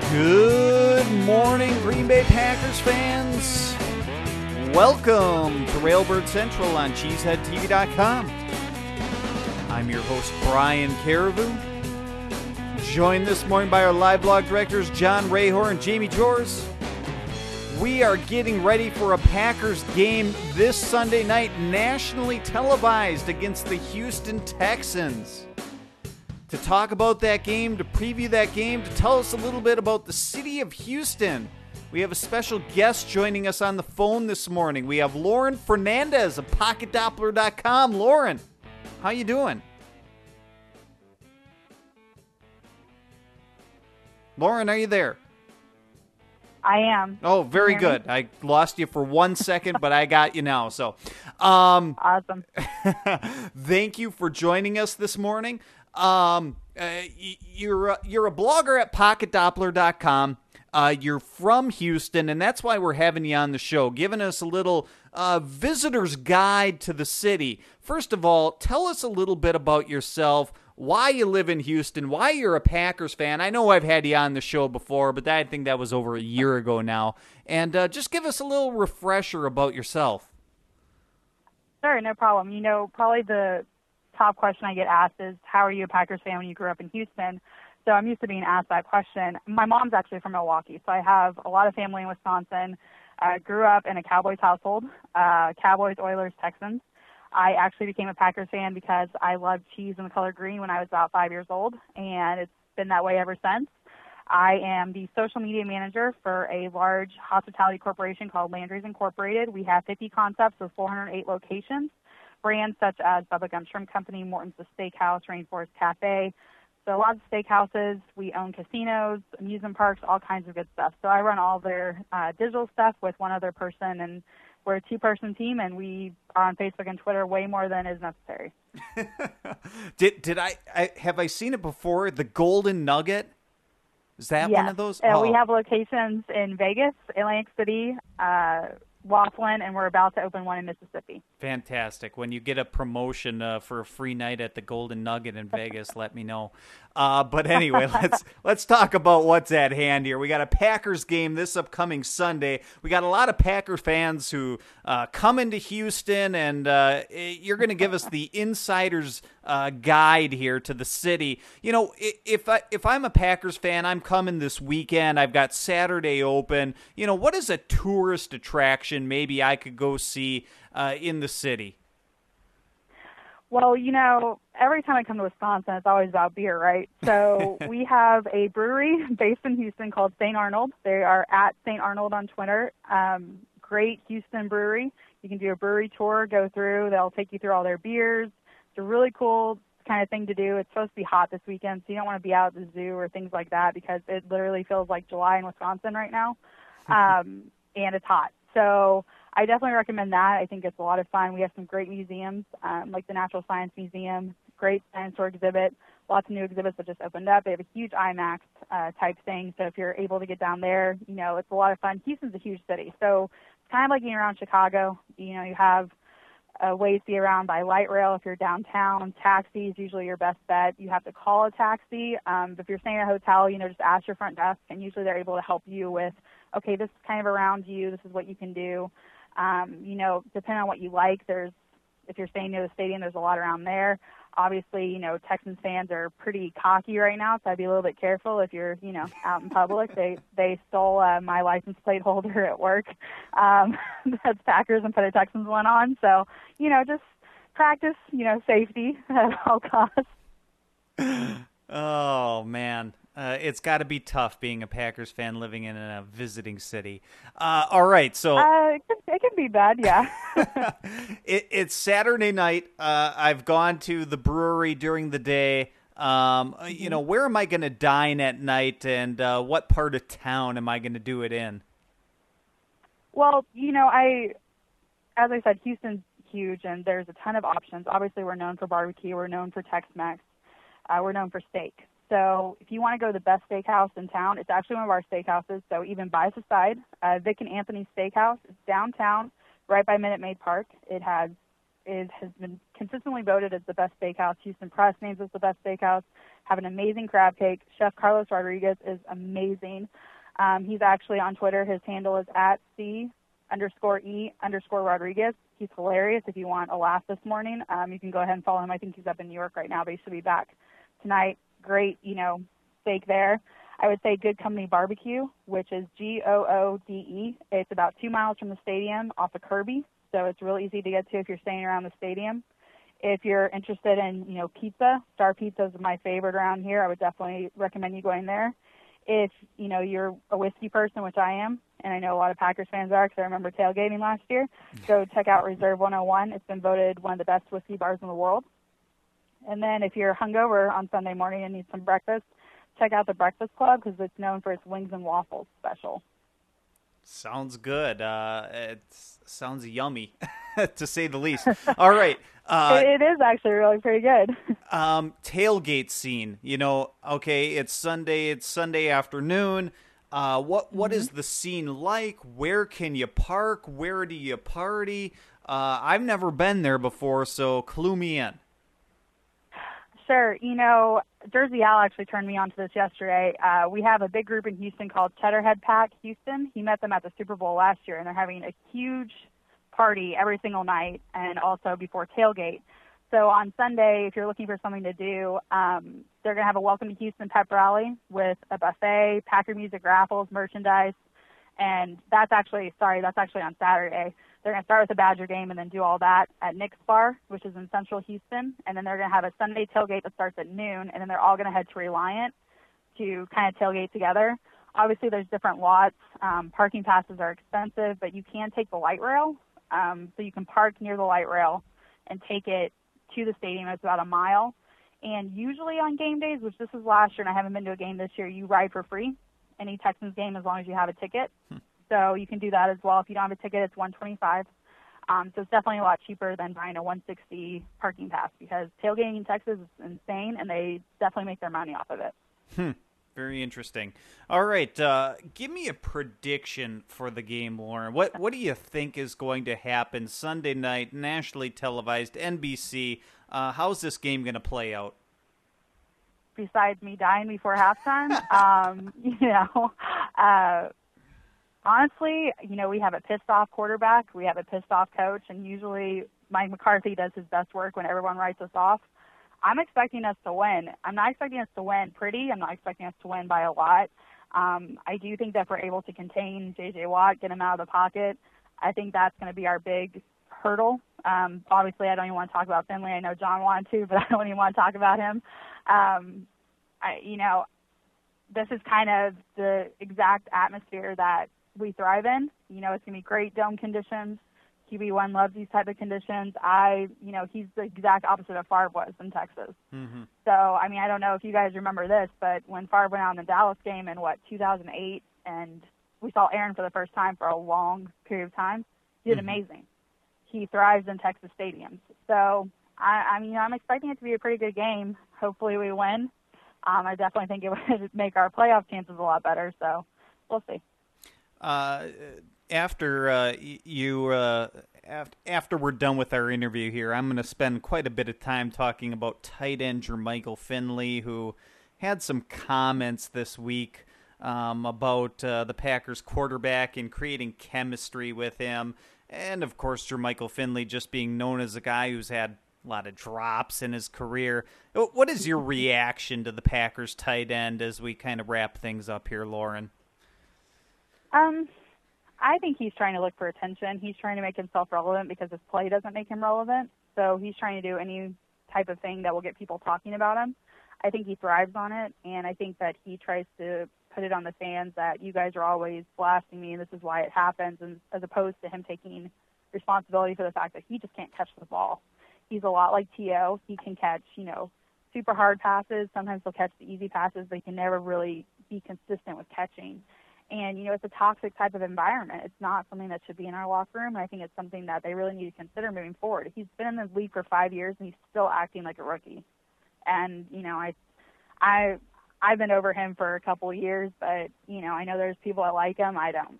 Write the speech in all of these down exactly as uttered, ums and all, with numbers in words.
Good morning, Green Bay Packers fans. Welcome to Railbird Central on Cheesehead T V dot com. I'm your host, Brian Caribou. Joined this morning by our live blog directors, John Rahor and Jamie Jors. We are getting ready for a Packers game this Sunday night, nationally televised against the Houston Texans. To talk about that game, to preview that game, to tell us a little bit about the city of Houston, we have a special guest joining us on the phone this morning. We have Lauren Fernandez of Pocket Doppler dot com. Lauren, how you doing? Lauren, are you there? I am. Oh, very good. Me? I lost you for one second, but I got you now. So, um, awesome. Thank you for joining us this morning. Um, uh, you're a, you're a blogger at Pocket Doppler dot com. Uh, you're from Houston, and that's why we're having you on the show, giving us a little uh, visitor's guide to the city. First of all, tell us a little bit about yourself, why you live in Houston, why you're a Packers fan. I know I've had you on the show before, but that, I think that was over a year ago now. And uh, just give us a little refresher about yourself. Sure, no problem. You know, probably the top question I get asked is, how are you a Packers fan when you grew up in Houston? So I'm used to being asked that question. My mom's actually from Milwaukee, so I have a lot of family in Wisconsin. I grew up in a Cowboys household, uh, Cowboys, Oilers, Texans. I actually became a Packers fan because I loved cheese and the color green when I was about five years old, and it's been that way ever since. I am the social media manager for a large hospitality corporation called Landry's Incorporated. We have fifty concepts with four hundred eight locations. Brands such as Bubba Gump Shrimp Company, Morton's The Steakhouse, Rainforest Cafe. So a lot of steakhouses. We own casinos, amusement parks, all kinds of good stuff. So I run all their uh, digital stuff with one other person, and we're a two-person team, and we are on Facebook and Twitter way more than is necessary. did did I, I have I seen it before? The Golden Nugget? Is that yes. one of those? Uh, oh. We have locations in Vegas, Atlantic City, uh, Laughlin, and we're about to open one in Mississippi. Fantastic. When you get a promotion uh, for a free night at the Golden Nugget in Vegas, let me know. Uh, but anyway, let's let's talk about what's at hand here. We got a Packers game this upcoming Sunday. We got a lot of Packer fans who uh, come into Houston, and uh, you're going to give us the insider's uh, guide here to the city. You know, if I, if I'm a Packers fan, I'm coming this weekend. I've got Saturday open. You know, what is a tourist attraction maybe I could go see uh, in the city? Well, you know, every time I come to Wisconsin, it's always about beer, right? So we have a brewery based in Houston called Saint Arnold. They are at Saint Arnold on Twitter. Um, great Houston brewery. You can do a brewery tour, go through. They'll take you through all their beers. It's a really cool kind of thing to do. It's supposed to be hot this weekend, so you don't want to be out at the zoo or things like that because it literally feels like July in Wisconsin right now, um, and it's hot. So I definitely recommend that. I think it's a lot of fun. We have some great museums, um, like the Natural Science Museum, great dinosaur exhibit, lots of new exhibits that just opened up. They have a huge IMAX uh, type thing, so if you're able to get down there, you know, it's a lot of fun. Houston's a huge city, so it's kind of like being around Chicago. You know, you have uh, ways to get around by light rail if you're downtown. Taxi is usually your best bet. You have to call a taxi. Um, but if you're staying at a hotel, you know, just ask your front desk, and usually they're able to help you with, okay, this is kind of around you. This is what you can do. Um, you know, depending on what you like, there's, if you're staying near the stadium, there's a lot around there. Obviously, you know, Texans fans are pretty cocky right now, so I'd be a little bit careful if you're, you know, out in public. They they stole uh, my license plate holder at work. Um, that's Packers and put a Texans one on. So, you know, just practice, you know, safety at all costs. Oh, man. Uh, it's got to be tough being a Packers fan living in a visiting city. Uh, all right, so uh, it, can, it can be bad, yeah. it, it's Saturday night. Uh, I've gone to the brewery during the day. Um, mm-hmm. You know, where am I going to dine at night, and uh, what part of town am I going to do it in? Well, you know, I, as I said, Houston's huge, and there's a ton of options. Obviously, we're known for barbecue. We're known for Tex-Mex. Uh, we're known for steak. So if you want to go to the best steakhouse in town, it's actually one of our steakhouses. So even by the side, uh, Vic and Anthony Steakhouse. It's downtown, right by Minute Maid Park. It has it has been consistently voted as the best steakhouse. Houston Press names it the best steakhouse. have an amazing crab cake. Chef Carlos Rodriguez is amazing. Um, he's actually on Twitter. His handle is at C underscore E underscore Rodriguez. He's hilarious. If you want a laugh this morning, um, you can go ahead and follow him. I think he's up in New York right now, but he should be back tonight. Great, you know, steak there. I would say Good Company Barbecue, which is G O O D E. It's about two miles from the stadium off of Kirby, so it's real easy to get to if you're staying around the stadium. If you're interested in, you know, pizza, Star Pizza is my favorite around here. I would definitely recommend you going there. If, you know, you're a whiskey person, which I am, and I know a lot of Packers fans are because I remember tailgating last year, go check out Reserve one oh one. It's been voted one of the best whiskey bars in the world. And then if you're hungover on Sunday morning and need some breakfast, check out the Breakfast Club because it's known for its wings and waffles special. Sounds good. Uh, it sounds yummy, to say the least. All right. Uh, it, it is actually really pretty good. um, tailgate scene. You know, okay, it's Sunday. It's Sunday afternoon. Uh, what what Mm-hmm. is the scene like? Where can you park? Where do you party? Uh, I've never been there before, so clue me in. Sure. You know, Jersey Al actually turned me on to this yesterday. Uh, we have a big group in Houston called Cheddarhead Pack Houston. He met them at the Super Bowl last year, and they're having a huge party every single night and also before tailgate. So on Sunday, if you're looking for something to do, um, they're going to have a Welcome to Houston pep rally with a buffet, Packer music raffles, merchandise. And that's actually, sorry, that's actually on Saturday. They're going to start with the Badger game and then do all that at Nick's Bar, which is in central Houston. And then they're going to have a Sunday tailgate that starts at noon. And then they're all going to head to Reliant to kind of tailgate together. Obviously, there's different lots. Um, parking passes are expensive, but you can take the light rail. Um, so you can park near the light rail and take it to the stadium. It's about a mile. And usually on game days, which this is last year and I haven't been to a game this year, you ride for free any Texans game as long as you have a ticket. Hmm. So you can do that as well. If you don't have a ticket, it's one twenty-five. Um, so it's definitely a lot cheaper than buying a one sixty parking pass because tailgating in Texas is insane, and they definitely make their money off of it. Hmm. Very interesting. All right, uh, give me a prediction for the game, Lauren. What what do you think is going to happen Sunday night, nationally televised, N B C? Uh, how's this game going to play out? Besides me dying before halftime, um, you know, uh, honestly, you know, we have a pissed off quarterback, we have a pissed off coach, and usually Mike McCarthy does his best work when everyone writes us off. I'm expecting us to win. I'm not expecting us to win pretty. I'm not expecting us to win by a lot. Um, I do think that if we're able to contain J J Watt, get him out of the pocket, I think that's going to be our big hurdle. Um, obviously, I don't even want to talk about Finley. I know John wanted to, but I don't even want to talk about him. Um, I, you know, this is kind of the exact atmosphere that we thrive in. You know, it's going to be great dome conditions. Q B one loves these type of conditions. I, you know, he's the exact opposite of Favre was in Texas. Mm-hmm. So, I mean, I don't know if you guys remember this, but when Favre went out in the Dallas game in, what, two thousand eight, and we saw Aaron for the first time for a long period of time, he did mm-hmm. amazing. He thrives in Texas stadiums. So, I, I mean, I'm expecting it to be a pretty good game. Hopefully we win. Um, I definitely think it would make our playoff chances a lot better, so we'll see. Uh, after uh, you, uh, after, after we're done with our interview here, I'm going to spend quite a bit of time talking about tight end Jermichael Finley, who had some comments this week um, about uh, the Packers quarterback and creating chemistry with him. And, of course, Jermichael Finley just being known as a guy who's had a lot of drops in his career. What is your reaction to the Packers tight end as we kind of wrap things up here, Lauren? Um, I think he's trying to look for attention. He's trying to make himself relevant because his play doesn't make him relevant. So he's trying to do any type of thing that will get people talking about him. I think he thrives on it, and I think that he tries to put it on the fans that you guys are always blasting me and this is why it happens, and as opposed to him taking responsibility for the fact that he just can't catch the ball. He's a lot like T O. He can catch, you know, super hard passes. Sometimes he'll catch the easy passes, but he can never really be consistent with catching. And, you know, it's a toxic type of environment. It's not something that should be in our locker room, and I think it's something that they really need to consider moving forward. He's been in the league for five years, and he's still acting like a rookie. And, you know, I, I, I've been over him for a couple of years, but, you know, I know there's people that like him. I don't.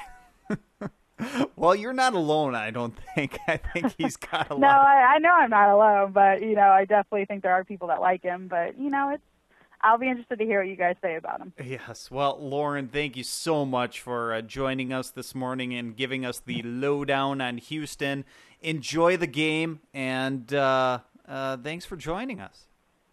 Well, you're not alone, I don't think. I think he's got a no, lot. I, I know I'm not alone, but, you know, I definitely think there are people that like him. But, you know, it's I'll be interested to hear what you guys say about him. Yes. Well, Lauren, thank you so much for uh, joining us this morning and giving us the lowdown on Houston. Enjoy the game, and uh, uh, thanks for joining us.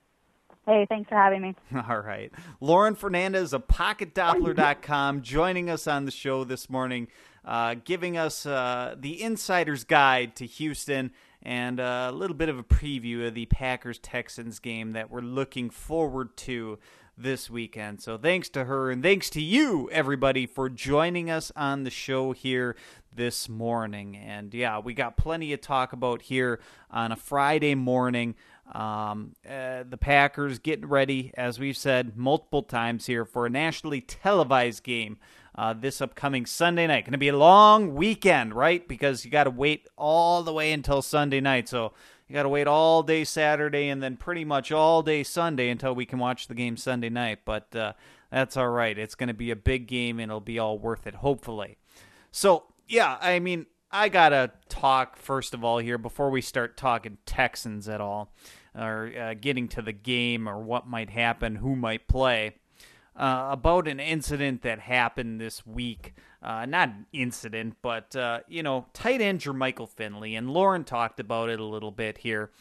Hey, thanks for having me. All right. Lauren Fernandez of Pocket Doppler dot com joining us on the show this morning, uh, giving us uh, the insider's guide to Houston and a little bit of a preview of the Packers-Texans game that we're looking forward to this weekend. So thanks to her, and thanks to you, everybody, for joining us on the show here this morning. And yeah, we got plenty to talk about here on a Friday morning. Um, uh, the Packers getting ready, as we've said multiple times here, for a nationally televised game uh, this upcoming Sunday night. Going to be a long weekend, right? Because you got to wait all the way until Sunday night. So you got to wait all day Saturday and then pretty much all day Sunday until we can watch the game Sunday night. But uh, that's all right. It's going to be a big game, and it'll be all worth it, hopefully. So, yeah, I mean, I got to talk, first of all, here before we start talking Texans at all, or uh, getting to the game or what might happen, who might play, uh, about an incident that happened this week. Uh, not an incident, but, uh, you know, tight end Jermichael Finley, and Lauren talked about it a little bit here.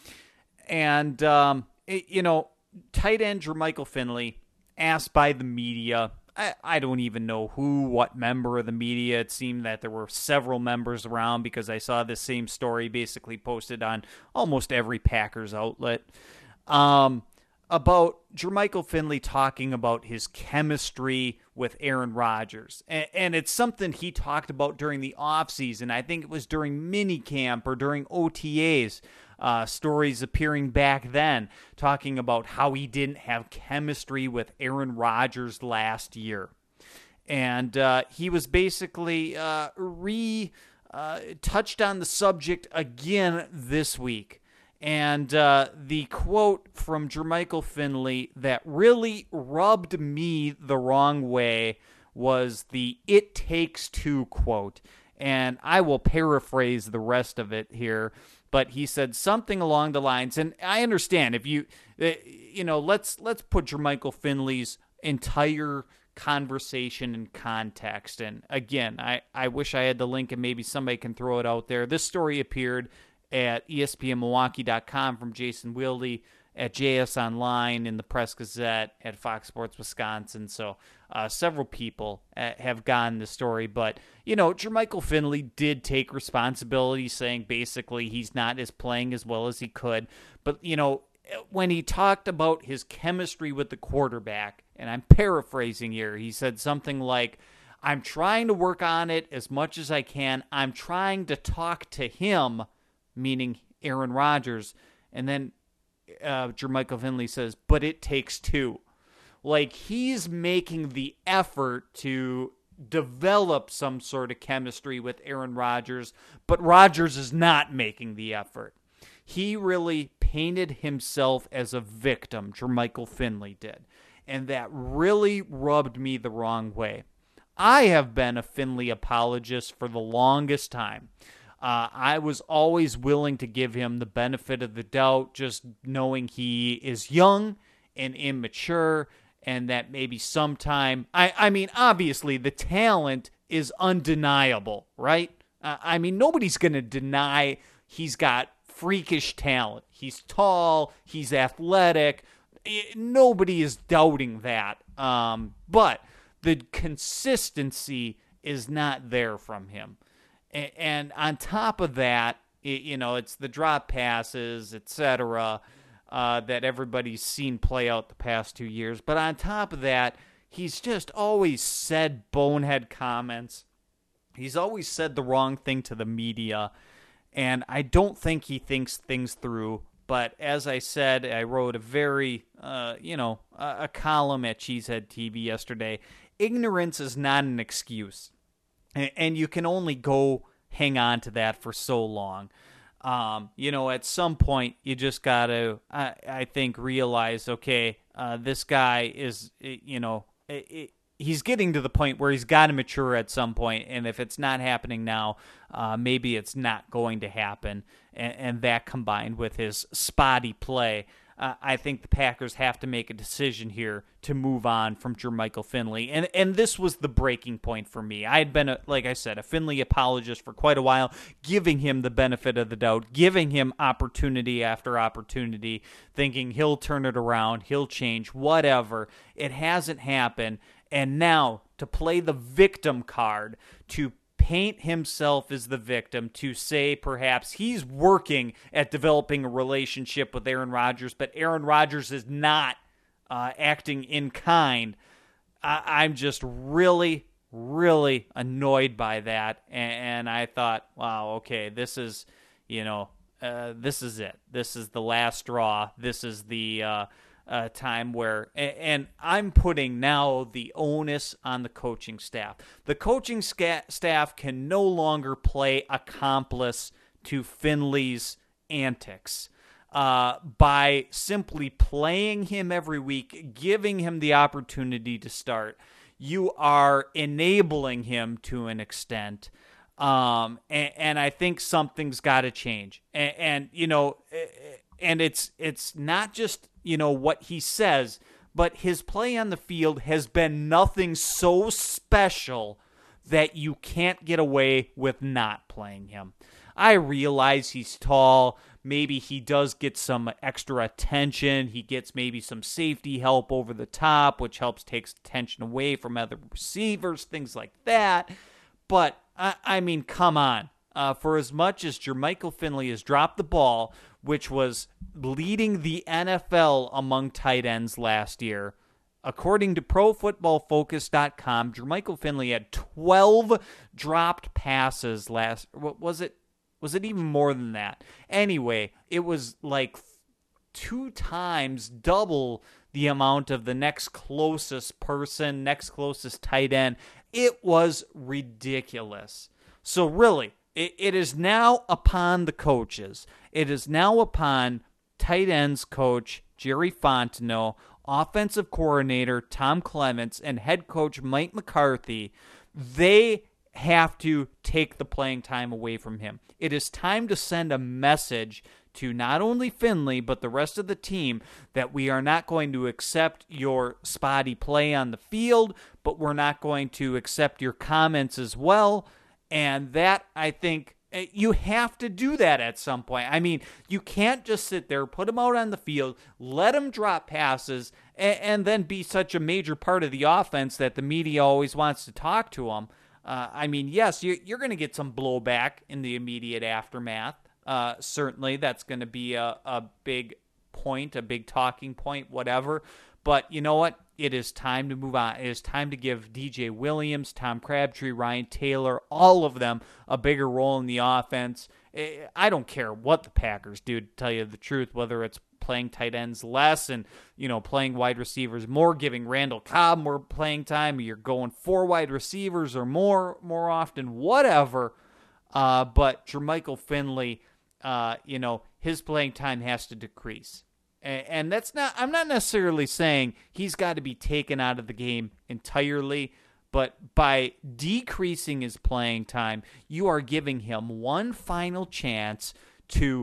And, um, it, you know, tight end Jermichael Finley asked by the media, I, I don't even know who, what member of the media. It seemed that there were several members around because I saw this same story basically posted on almost every Packers outlet, um, about Jermichael Finley talking about his chemistry with Aaron Rodgers. And, and it's something he talked about during the offseason. I think it was during minicamp or during O T As. Uh, stories appearing back then, talking about how he didn't have chemistry with Aaron Rodgers last year. And uh, he was basically uh, re uh, touched on the subject again this week. And uh, the quote from Jermichael Finley that really rubbed me the wrong way was the "it takes two" quote. And I will paraphrase the rest of it here. But he said something along the lines, and I understand if you, you know, let's let's put Jermichael Finley's entire conversation in context. And again, I, I wish I had the link and maybe somebody can throw it out there. This story appeared at E S P N Milwaukee dot com from Jason Wilde, at J S Online, in the Press Gazette, at Fox Sports Wisconsin. So uh, several people uh, have gotten the story. But, you know, Jermichael Finley did take responsibility, saying basically he's not as playing as well as he could. But, you know, when he talked about his chemistry with the quarterback, and I'm paraphrasing here, he said something like, "I'm trying to work on it as much as I can. I'm trying to talk to him," meaning Aaron Rodgers. And then Uh, Jermichael Finley says, "but it takes two." Like, he's making the effort to develop some sort of chemistry with Aaron Rodgers, but Rodgers is not making the effort. He really painted himself as a victim, Jermichael Finley did, and that really rubbed me the wrong way. I have been a Finley apologist for the longest time. Uh, I was always willing to give him the benefit of the doubt, just knowing he is young and immature, and that maybe sometime, I, I mean, obviously the talent is undeniable, right? Uh, I mean, nobody's going to deny he's got freakish talent. He's tall, he's athletic. It, nobody is doubting that. Um, but the consistency is not there from him. And on top of that, you know, it's the drop passes, et cetera, uh, that everybody's seen play out the past two years. But on top of that, he's just always said bonehead comments. He's always said the wrong thing to the media. And I don't think he thinks things through. But as I said, I wrote a very, uh, you know, a, a column at Cheesehead T V yesterday. Ignorance is not an excuse. And you can only go hang on to that for so long. Um, you know, at some point, you just got to, I, I think, realize, okay, uh, this guy is, you know, it, it, he's getting to the point where he's got to mature at some point. And if it's not happening now, uh, maybe it's not going to happen. And, and that combined with his spotty play, uh, I think the Packers have to make a decision here to move on from Jermichael Finley. And and this was the breaking point for me. I had been, a, like I said, a Finley apologist for quite a while, giving him the benefit of the doubt, giving him opportunity after opportunity, thinking he'll turn it around, he'll change, whatever. It hasn't happened. And now to play the victim card, to paint himself as the victim, to say perhaps he's working at developing a relationship with Aaron Rodgers, but Aaron Rodgers is not uh, acting in kind. I- I'm just really, really annoyed by that. And, and I thought, wow, okay, this is, you know, uh, this is it. This is the last straw. This is the uh, uh, time where, and, and I'm putting now the onus on the coaching staff. The coaching sca- staff can no longer play accomplice to Finley's antics. Uh, by simply playing him every week, giving him the opportunity to start, you are enabling him to an extent. Um, and, and I think something's got to change. And, and, you know, and it's, it's not just, you know, what he says, but his play on the field has been nothing so special that you can't get away with not playing him. I realize he's tall. Maybe he does get some extra attention. He gets maybe some safety help over the top, which helps takes attention away from other receivers, things like that. But, I, I mean, come on. Uh, for as much as Jermichael Finley has dropped the ball, which was leading the N F L among tight ends last year, according to Pro Football Focus dot com, Jermichael Finley had twelve dropped passes last. What was it? Was it even more than that? Anyway, it was like two times double the amount of the next closest person, next closest tight end. It was ridiculous. So really, it, it is now upon the coaches. It is now upon tight ends coach Jerry Fontenot, offensive coordinator Tom Clements, and head coach Mike McCarthy. They have to take the playing time away from him. It is time to send a message to not only Finley, but the rest of the team that we are not going to accept your spotty play on the field, but we're not going to accept your comments as well. And that, I think, you have to do that at some point. I mean, you can't just sit there, put him out on the field, let him drop passes, and, and then be such a major part of the offense that the media always wants to talk to him. Uh, I mean, yes, you, you're going to get some blowback in the immediate aftermath. Uh, certainly, that's going to be a, a big point, a big talking point, whatever. But you know what? It is time to move on. It is time to give D J Williams, Tom Crabtree, Ryan Taylor, all of them a bigger role in the offense. I don't care what the Packers do, to tell you the truth, whether it's playing tight ends less and, you know, playing wide receivers more, giving Randall Cobb more playing time, or you're going four wide receivers or more more often, whatever. Uh, but Jermichael Finley, uh, you know, his playing time has to decrease. And, and that's not, I'm not necessarily saying he's got to be taken out of the game entirely, but by decreasing his playing time, you are giving him one final chance to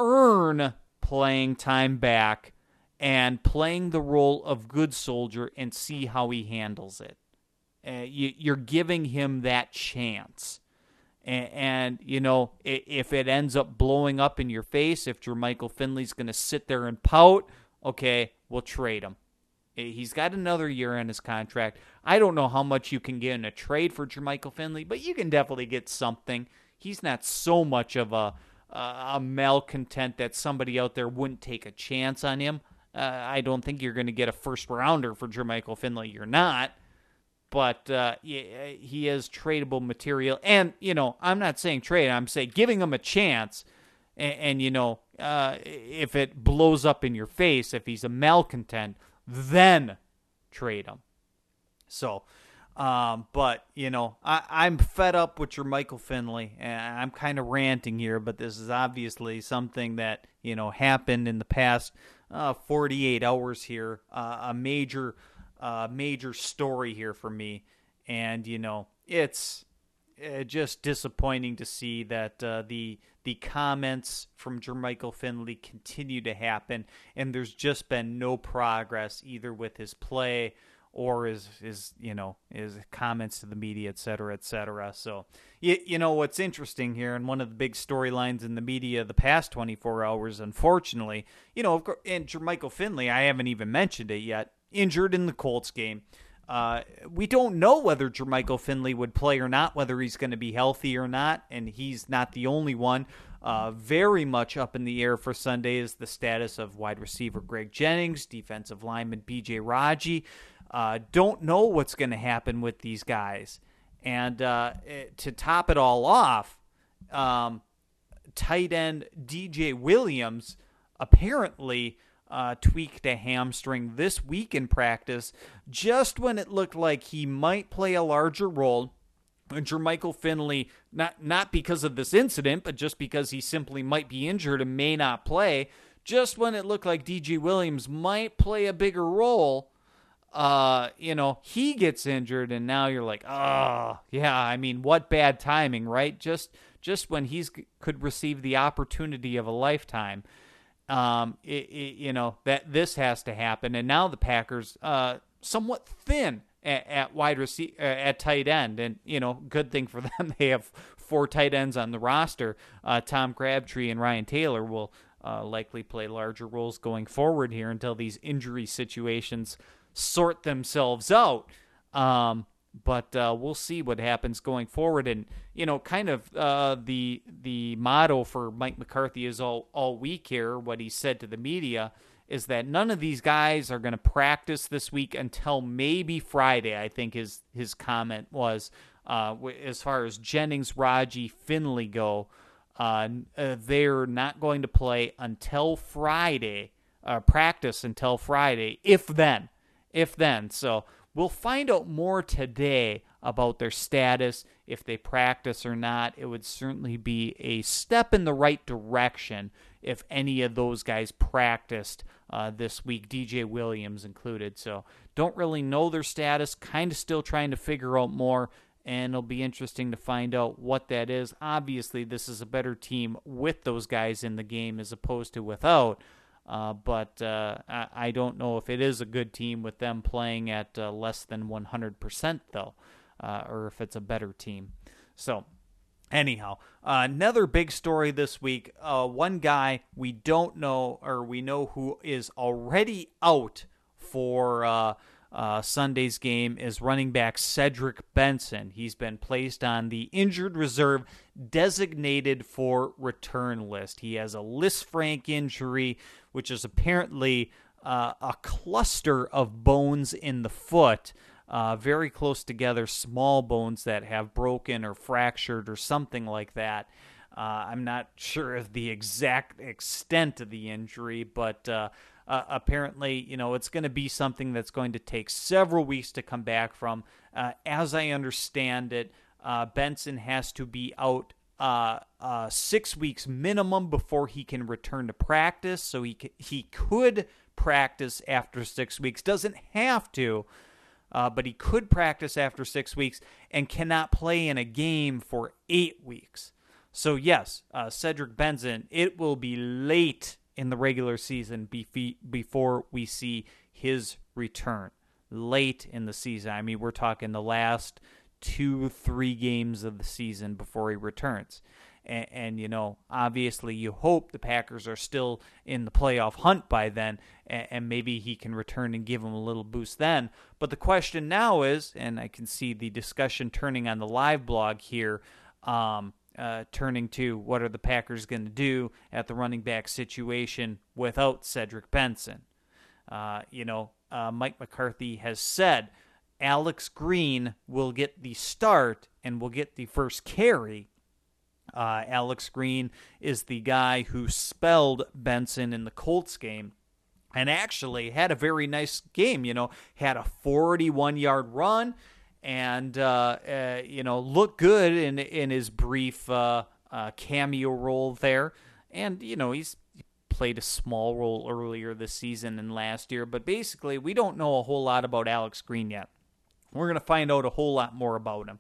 earn playing time back and playing the role of good soldier and see how he handles it. Uh, you, you're giving him that chance. And, and, you know, if it ends up blowing up in your face, if Jermichael Finley's going to sit there and pout, okay, we'll trade him. He's got another year on his contract. I don't know how much you can get in a trade for Jermichael Finley, but you can definitely get something. He's not so much of a a malcontent that somebody out there wouldn't take a chance on him. Uh, I don't think you're going to get a first rounder for Jermichael Finley. You're not. But uh, he is tradable material. And, you know, I'm not saying trade. I'm saying giving him a chance. And, and you know, uh, if it blows up in your face, if he's a malcontent, then trade him. So, um, but, you know, I, I'm fed up with Jermichael Finley. And I'm kind of ranting here, but this is obviously something that, you know, happened in the past uh, forty-eight hours here. Uh, a major... Uh, major story here for me, and you know it's uh, just disappointing to see that uh, the the comments from Jermichael Finley continue to happen, and there's just been no progress either with his play or his, his you know, his comments to the media, et cetera, et cetera. So, you, you know, what's interesting here, and one of the big storylines in the media the past twenty-four hours, unfortunately, you know, of course, and Jermichael Finley, I haven't even mentioned it yet, injured in the Colts game. Uh, we don't know whether Jermichael Finley would play or not, whether he's going to be healthy or not, and he's not the only one. Uh, very much up in the air for Sunday is the status of wide receiver Greg Jennings, defensive lineman B J Raji. Uh, don't know what's going to happen with these guys. And uh, to top it all off, um, tight end D J Williams apparently uh, tweaked a hamstring this week in practice, just when it looked like he might play a larger role. And Jermichael Finley, not not because of this incident, but just because he simply might be injured and may not play, just when it looked like D J Williams might play a bigger role, uh, you know, he gets injured, and now you're like, oh, yeah, I mean, what bad timing, right? Just just when he's could receive the opportunity of a lifetime, um, it, it, you know, that this has to happen, and now the Packers, uh, somewhat thin at, at wide receiver, uh, at tight end, and you know, good thing for them, they have four tight ends on the roster. Uh, Tom Crabtree and Ryan Taylor will uh, likely play larger roles going forward here until these injury situations sort themselves out. Um, but uh, we'll see what happens going forward. And, you know, kind of uh, the the motto for Mike McCarthy is all, all week here, what he said to the media, is that none of these guys are going to practice this week until maybe Friday, I think his, his comment was. Uh, as far as Jennings, Raji, Finley go, uh, uh, they're not going to play until Friday, uh, practice until Friday, if then. If then. So we'll find out more today about their status, if they practice or not. It would certainly be a step in the right direction if any of those guys practiced uh, this week, D J Williams included. So don't really know their status, kind of still trying to figure out more, and it'll be interesting to find out what that is. Obviously, this is a better team with those guys in the game as opposed to without. Uh, but uh, I, I don't know if it is a good team with them playing at uh, less than one hundred percent, though, uh, or if it's a better team. So, anyhow, uh, another big story this week. Uh, one guy we don't know, or we know who is already out for uh, uh, Sunday's game, is running back Cedric Benson. He's been placed on the injured reserve designated for return list. He has a Lisfranc injury, which is apparently uh, a cluster of bones in the foot, uh, very close together, small bones that have broken or fractured or something like that. Uh, I'm not sure of the exact extent of the injury, but uh, uh, apparently, you know, it's going to be something that's going to take several weeks to come back from. Uh, as I understand it, uh, Benson has to be out Uh, uh, six weeks minimum before he can return to practice. So he c- he could practice after six weeks. Doesn't have to, uh, but he could practice after six weeks and cannot play in a game for eight weeks. So yes, uh, Cedric Benson, it will be late in the regular season befe- before we see his return. Late in the season. I mean, we're talking the last two, three games of the season before he returns. And, and, you know, obviously you hope the Packers are still in the playoff hunt by then, and, and maybe he can return and give them a little boost then. But the question now is, and I can see the discussion turning on the live blog here, um, uh, turning to what are the Packers going to do at the running back situation without Cedric Benson. Uh, you know, uh, Mike McCarthy has said Alex Green will get the start and will get the first carry. Uh, Alex Green is the guy who spelled Benson in the Colts game and actually had a very nice game, you know, had a forty-one-yard run and, uh, uh, you know, looked good in, in his brief uh, uh, cameo role there. And, you know, he's played a small role earlier this season and last year, but basically we don't know a whole lot about Alex Green yet. We're going to find out a whole lot more about him.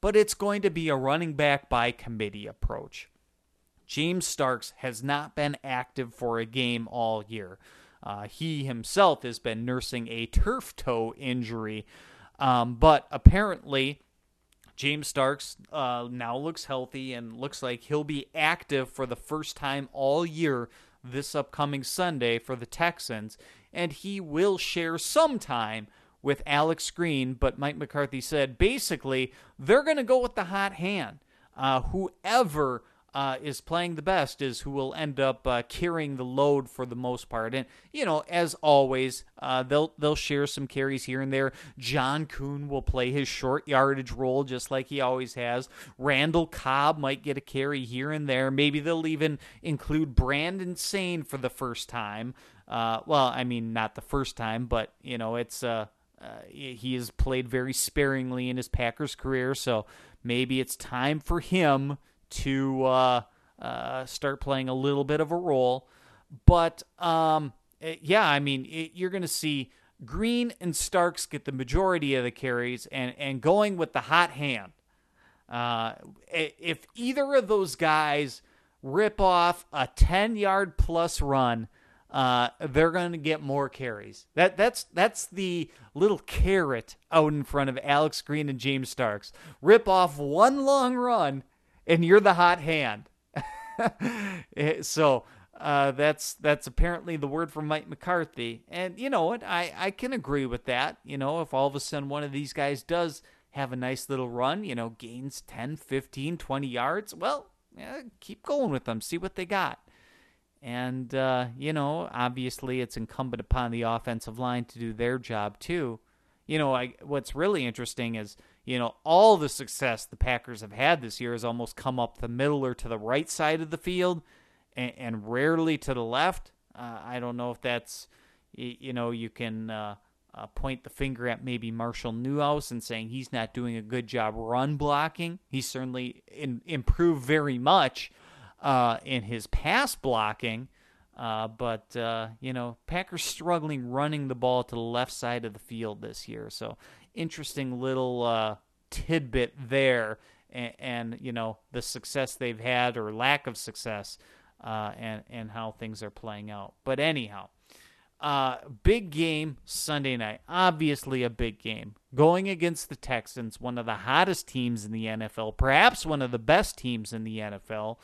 but it's going to be a running back by committee approach. James Starks has not been active for a game all year. Uh, he himself has been nursing a turf toe injury, um, but apparently James Starks uh, now looks healthy and looks like he'll be active for the first time all year this upcoming Sunday for the Texans, and he will share some time with Alex Green, but Mike McCarthy said basically they're going to go with the hot hand. Uh, whoever uh, is playing the best is who will end up uh, carrying the load for the most part. And, you know, as always, uh, they'll they'll share some carries here and there. John Kuhn will play his short yardage role just like he always has. Randall Cobb might get a carry here and there. Maybe they'll even include Brandon Sane for the first time. Uh, well, I mean, not the first time, but, you know, it's uh, uh, he has played very sparingly in his Packers career, so maybe it's time for him to uh, uh, start playing a little bit of a role. But, um, yeah, I mean, it, you're going to see Green and Starks get the majority of the carries and, and going with the hot hand. Uh, if either of those guys rip off a ten-yard plus run, uh, they're going to get more carries. That that's that's the little carrot out in front of Alex Green and James Starks. Rip off one long run, and you're the hot hand. so uh, that's that's apparently the word from Mike McCarthy. And you know what? I, I can agree with that. You know, if all of a sudden one of these guys does have a nice little run, you know, gains ten, fifteen, twenty yards, well, yeah, keep going with them. See what they got. And, uh, you know, obviously it's incumbent upon the offensive line to do their job too. You know, I, what's really interesting is, you know, all the success the Packers have had this year has almost come up the middle or to the right side of the field and, and rarely to the left. Uh, I don't know if that's, you know, you can uh, uh, point the finger at maybe Marshall Newhouse and saying he's not doing a good job run blocking. He's certainly in, improved very much uh, in his pass blocking. Uh, but, uh, you know, Packers struggling running the ball to the left side of the field this year. So interesting little uh, tidbit there. And, and, you know, the success they've had or lack of success uh, and, and how things are playing out. But anyhow, uh, big game Sunday night. Obviously a big game. Going against the Texans, one of the hottest teams in the N F L, perhaps one of the best teams in the N F L.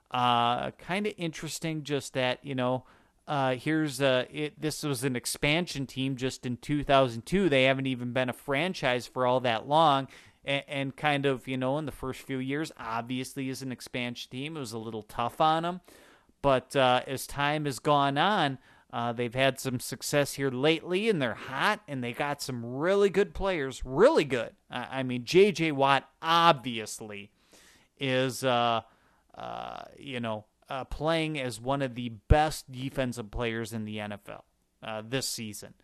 Uh, kind of interesting just that, you know, uh, here's uh, it, this was an expansion team just in two thousand two. They haven't even been a franchise for all that long. And, and kind of, you know, in the first few years, obviously as an expansion team, it was a little tough on them. But uh, as time has gone on, uh, they've had some success here lately, and they're hot, and they got some really good players, really good. Uh, I mean, J J Watt obviously is... Uh, Uh, you know, uh, playing as one of the best defensive players in the N F L uh, this season.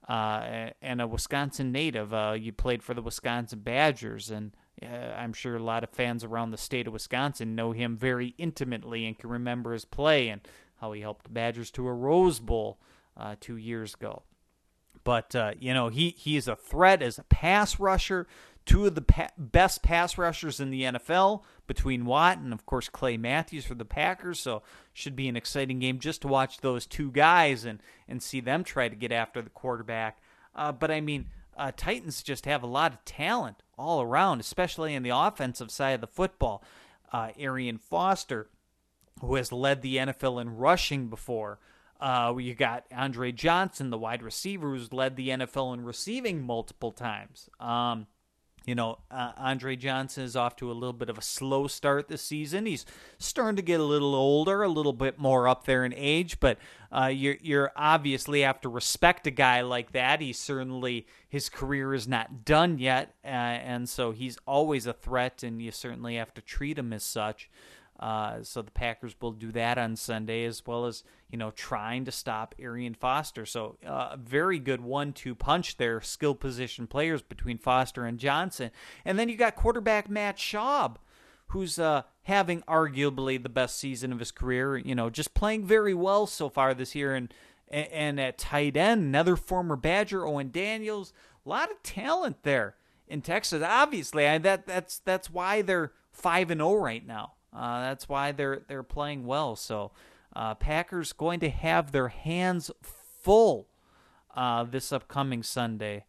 Uh, and a Wisconsin native. Uh, you played for the Wisconsin Badgers, and uh, I'm sure a lot of fans around the state of Wisconsin know him very intimately and can remember his play and how he helped the Badgers to a Rose Bowl uh, two years ago. But, uh, you know, he, he is a threat as a pass rusher. Two of the pa- best pass rushers in the N F L between Watt and, of course, Clay Matthews for the Packers. So should be an exciting game just to watch those two guys and, and see them try to get after the quarterback. Uh, but, I mean, uh, Titans just have a lot of talent all around, especially in the offensive side of the football. Uh, Arian Foster, who has led the N F L in rushing before. Uh, you got Andre Johnson, the wide receiver, who's led the N F L in receiving multiple times. Um You know, uh, Andre Johnson is off to a little bit of a slow start this season. He's starting to get a little older, a little bit more up there in age, but uh, you're, you're obviously have to respect a guy like that. He certainly, his career is not done yet, uh, and so he's always a threat, and you certainly have to treat him as such. Uh, so the Packers will do that on Sunday, as well as, you know, trying to stop Arian Foster. So uh, a very good one two punch there, skill position players between Foster and Johnson. And then you got quarterback Matt Schaub, who's uh, having arguably the best season of his career, you know, just playing very well so far this year. And, and at tight end, another former Badger, Owen Daniels, a lot of talent there. in Texas. Obviously, I, that that's that's why they're five and zero right now. Uh, that's why they're they're playing well. So, uh, Packers going to have their hands full uh, this upcoming Sunday.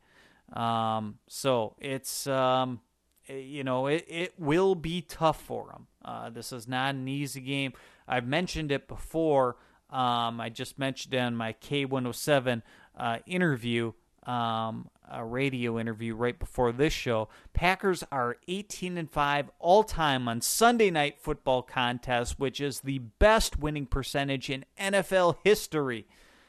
Um, so it's um, you know it it will be tough for them. Uh, this is not an easy game. I've mentioned it before. Um, I just mentioned it on my K one oh seven uh, interview. Um, a radio interview right before this show. Packers are eighteen and five all time on Sunday Night Football contests, which is the best winning percentage in N F L history.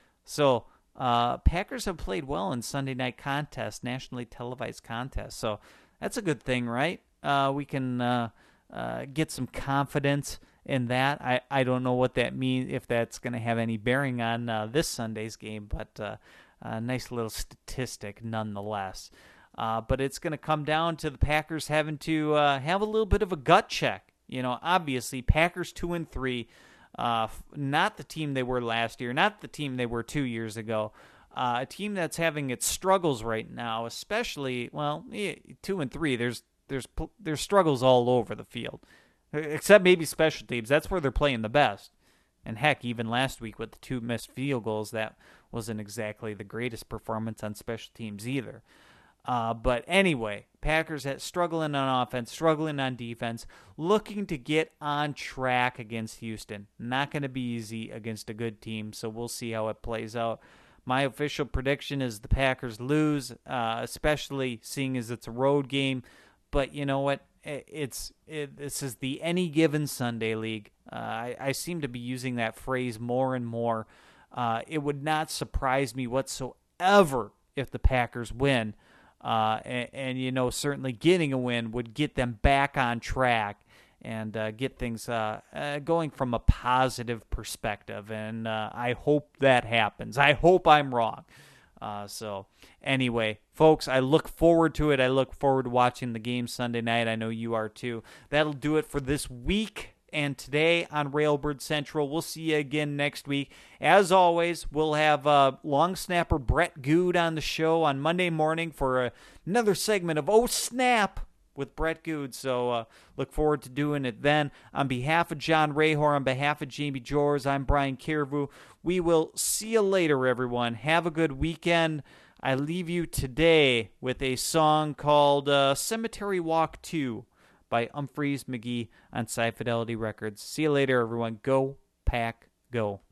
So, uh, Packers have played well in Sunday night contests, nationally televised contests. So, that's a good thing, right? Uh, we can uh, uh, get some confidence in that. I, I don't know what that means, if that's going to have any bearing on uh, this Sunday's game, but uh, a nice little statistic nonetheless. Uh, but it's going to come down to the Packers having to uh, have a little bit of a gut check. You know, obviously, Packers two and three, uh, not the team they were last year, not the team they were two years ago. Uh, a team that's having its struggles right now, especially, well, two and three. There's there's there's struggles all over the field, except maybe special teams. That's where they're playing the best. And heck, even last week with the two missed field goals, that wasn't exactly the greatest performance on special teams either. Uh, but anyway, Packers struggling on offense, struggling on defense, looking to get on track against Houston. Not going to be easy against a good team, so we'll see how it plays out. My official prediction is the Packers lose, uh, especially seeing as it's a road game. But you know what? It's it, this is the Any Given Sunday League. Uh, I, I seem to be using that phrase more and more. Uh, it would not surprise me whatsoever if the Packers win. Uh, and, and, you know, certainly getting a win would get them back on track and uh, get things uh, uh, going from a positive perspective. And uh, I hope that happens. I hope I'm wrong. Uh, so anyway, folks, I look forward to it. I look forward to watching the game Sunday night. I know you are too. That'll do it for this week and today on Railbird Central. We'll see you again next week. As always, we'll have uh, long snapper Brett Good on the show on Monday morning for uh, another segment of Oh Snap with Brett Good. So uh, look forward to doing it then. On behalf of John Rahor, on behalf of Jamie Jors, I'm Brian Carrevoux. We will see you later, everyone. Have a good weekend. I leave you today with a song called uh, Cemetery Walk two by Humphreys McGee on Sci Fidelity Records. See you later, everyone. Go, Pack, go.